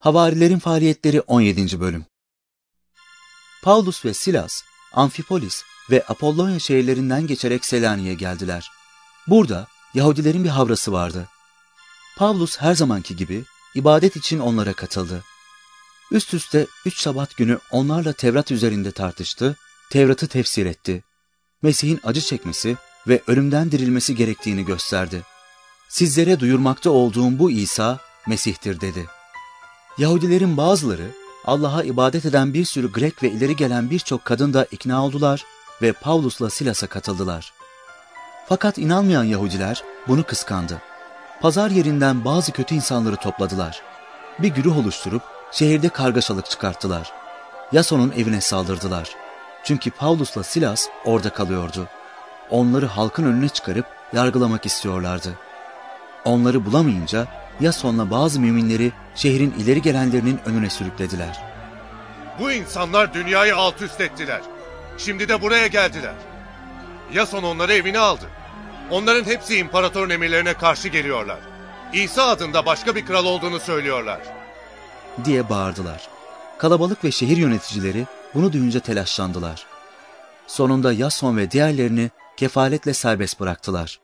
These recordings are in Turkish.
Havarilerin faaliyetleri 17. bölüm. Paulus ve Silas, Amfipolis ve Apollonya şehirlerinden geçerek Selanik'e geldiler. Burada Yahudilerin bir havrası vardı. Paulus her zamanki gibi ibadet için onlara katıldı. Üst üste 3 Şabat günü onlarla Tevrat üzerinde tartıştı, Tevrat'ı tefsir etti. Mesih'in acı çekmesi ve ölümden dirilmesi gerektiğini gösterdi. Sizlere duyurmakta olduğum bu İsa, Mesih'tir dedi. Yahudilerin bazıları, Allah'a ibadet eden bir sürü Grek ve ileri gelen birçok kadın da ikna oldular ve Paulus'la Silas'a katıldılar. Fakat inanmayan Yahudiler bunu kıskandı. Pazar yerinden bazı kötü insanları topladılar. Bir güruh oluşturup şehirde kargaşalık çıkarttılar. Yason'un evine saldırdılar. Çünkü Paulus'la Silas orada kalıyordu. Onları halkın önüne çıkarıp yargılamak istiyorlardı. Onları bulamayınca Yason'la bazı müminleri şehrin ileri gelenlerinin önüne sürüklediler. Bu insanlar dünyayı alt üst ettiler. Şimdi de buraya geldiler. Yason onları evine aldı. Onların hepsi imparatorun emirlerine karşı geliyorlar. İsa adında başka bir kral olduğunu söylüyorlar diye bağırdılar. Kalabalık ve şehir yöneticileri bunu duyunca telaşlandılar. Sonunda Yason ve diğerlerini kefaletle serbest bıraktılar.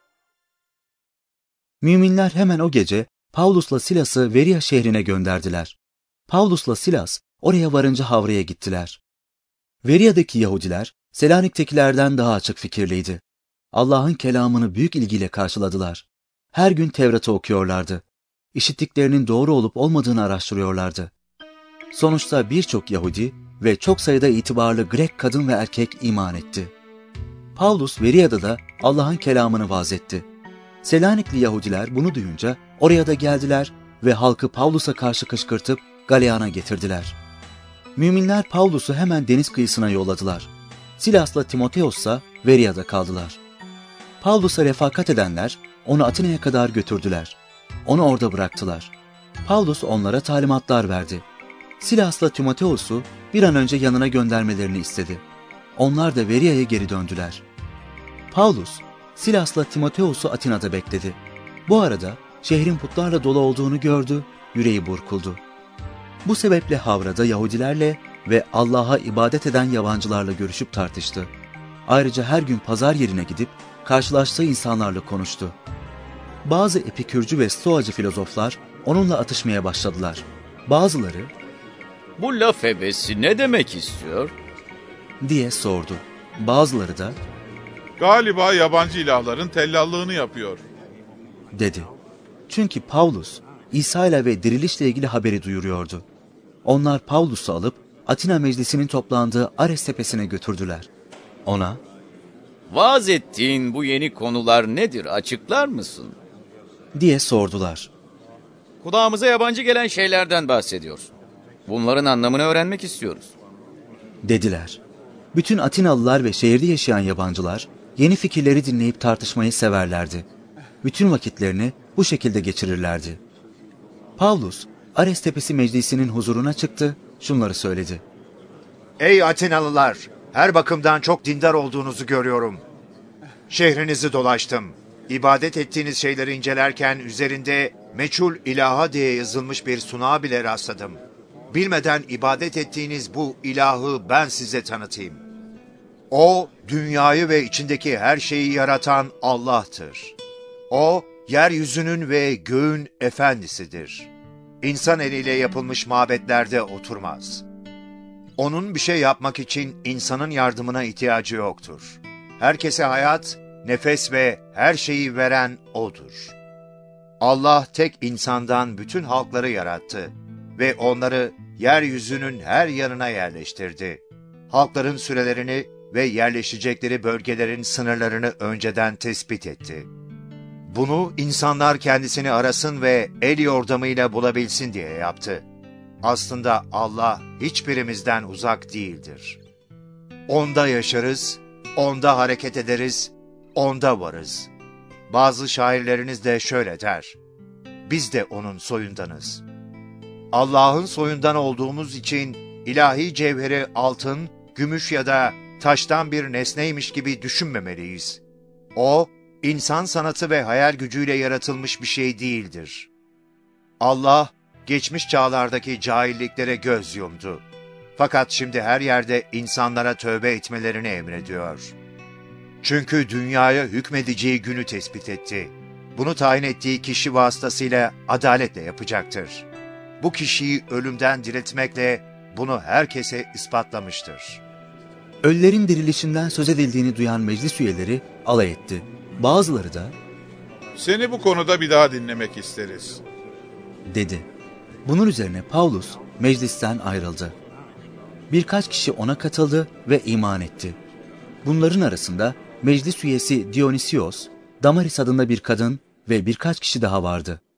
Müminler hemen o gece Paulus'la Silas'ı Veria şehrine gönderdiler. Paulus'la Silas oraya varınca havraya gittiler. Veria'daki Yahudiler Selanik'tekilerden daha açık fikirliydi. Allah'ın kelamını büyük ilgiyle karşıladılar. Her gün Tevrat'ı okuyorlardı. İşittiklerinin doğru olup olmadığını araştırıyorlardı. Sonuçta birçok Yahudi ve çok sayıda itibarlı Grek kadın ve erkek iman etti. Paulus Veria'da da Allah'ın kelamını vaaz etti. Selanikli Yahudiler bunu duyunca oraya da geldiler ve halkı Paulus'a karşı kışkırtıp galeyana getirdiler. Müminler Paulus'u hemen deniz kıyısına yolladılar. Silas'la Timoteos ise Veria'da kaldılar. Paulus'a refakat edenler onu Atina'ya kadar götürdüler. Onu orada bıraktılar. Paulus onlara talimatlar verdi. Silas'la Timoteos'u bir an önce yanına göndermelerini istedi. Onlar da Veria'ya geri döndüler. Paulus, Silas'la Timoteos'u Atina'da bekledi. Bu arada şehrin putlarla dolu olduğunu gördü, yüreği burkuldu. Bu sebeple Havra'da Yahudilerle ve Allah'a ibadet eden yabancılarla görüşüp tartıştı. Ayrıca her gün pazar yerine gidip karşılaştığı insanlarla konuştu. Bazı epikürcü ve stoacı filozoflar onunla atışmaya başladılar. Bazıları, "Bu laf ebesi ne demek istiyor?" diye sordu. Bazıları da, "Galiba yabancı ilahların tellallığını yapıyor," dedi. Çünkü Paulus, İsa ile ve dirilişle ilgili haberi duyuruyordu. Onlar Paulus'u alıp Atina meclisinin toplandığı Ares tepesine götürdüler. Ona, "Vaaz ettiğin bu yeni konular nedir, açıklar mısın?" diye sordular. "Kulağımıza yabancı gelen şeylerden bahsediyorsun. Bunların anlamını öğrenmek istiyoruz," dediler. Bütün Atinalılar ve şehirde yaşayan yabancılar yeni fikirleri dinleyip tartışmayı severlerdi. Bütün vakitlerini bu şekilde geçirirlerdi. Paulus, Ares Tepesi Meclisi'nin huzuruna çıktı, şunları söyledi. "Ey Atinalılar, her bakımdan çok dindar olduğunuzu görüyorum. Şehrinizi dolaştım. İbadet ettiğiniz şeyleri incelerken üzerinde meçhul ilaha diye yazılmış bir sunağa bile rastladım. Bilmeden ibadet ettiğiniz bu ilahı ben size tanıtayım. O, dünyayı ve içindeki her şeyi yaratan Allah'tır. O, yeryüzünün ve göğün efendisidir. İnsan eliyle yapılmış mabetlerde oturmaz. Onun bir şey yapmak için insanın yardımına ihtiyacı yoktur. Herkese hayat, nefes ve her şeyi veren O'dur. Allah tek insandan bütün halkları yarattı ve onları yeryüzünün her yanına yerleştirdi. Halkların sürelerini ve yerleşecekleri bölgelerin sınırlarını önceden tespit etti. Bunu insanlar kendisini arasın ve el yordamıyla bulabilsin diye yaptı. Aslında Allah hiçbirimizden uzak değildir. Onda yaşarız, onda hareket ederiz, onda varız. Bazı şairleriniz de şöyle der: biz de onun soyundanız. Allah'ın soyundan olduğumuz için ilahi cevheri altın, gümüş ya da taştan bir nesneymiş gibi düşünmemeliyiz. O, insan sanatı ve hayal gücüyle yaratılmış bir şey değildir. Allah, geçmiş çağlardaki cahilliklere göz yumdu. Fakat şimdi her yerde insanlara tövbe etmelerini emrediyor. Çünkü dünyaya hükmedeceği günü tespit etti. Bunu tayin ettiği kişi vasıtasıyla adaletle yapacaktır. Bu kişiyi ölümden diriltmekle bunu herkese ispatlamıştır. Ölülerin dirilişinden söz edildiğini duyan meclis üyeleri alay etti. Bazıları da Seni bu konuda bir daha dinlemek isteriz. dedi. Bunun üzerine Pavlus meclisten ayrıldı. Birkaç kişi ona katıldı ve iman etti. Bunların arasında meclis üyesi Dionisios, Damaris adında bir kadın ve birkaç kişi daha vardı.